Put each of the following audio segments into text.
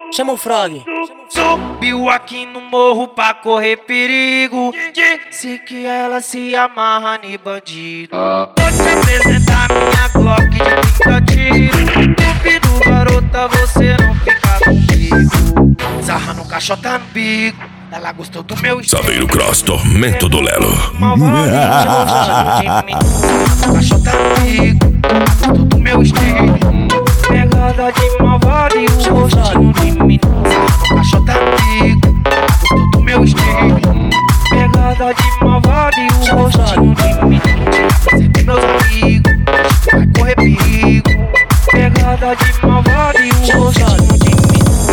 Chama o Frog. Subiu aqui no morro pra correr perigo. Disse que ela se amarra em bandido. Vou te apresentar minha Glock de 30 tiros. Duvido, garota, você não fica comigo. Sarrando caixota no bico. Ela gostou do meu estilo. Saveiro Cross, tormento do Lelo. Caixota no bico. Ela gostou do meu estilo. Pegada de malvado e o rostinho de menino. Caixota no bico. Ela gostou do meu estilo. Pegada de malvado e o rostinho de menino. Sempre meus amigos, vai correr perigo. Pegada de malvado e o rostinho de menino.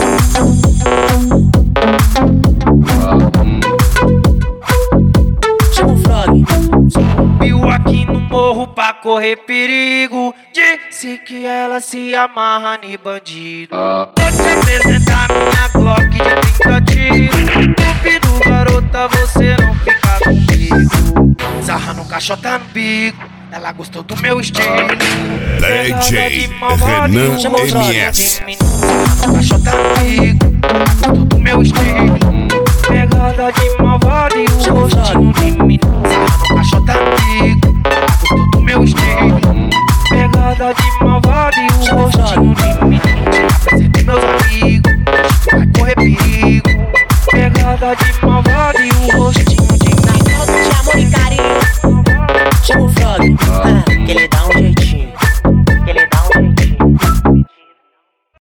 Chama o Frog. Subiu aqui no morro pra correr perigo. Disse que ela se amarra em bandido. Vou te apresentar minha Glock de 30 tiros. Duvido, garota, você não fica comigo. Sarrando caixota no bico. Ela gostou do meu estilo. DJ Renan MS. Caixota no bico. Ela gostou do meu estilo. Pegada de malvado e o rostinho de menino. Caixota no bico. Ela gostou do meu estilo. Pegada de malvado e o rostinho de menino. Apresentei meus amigos, vai correr perigo. Pegada de malvado e o rostinho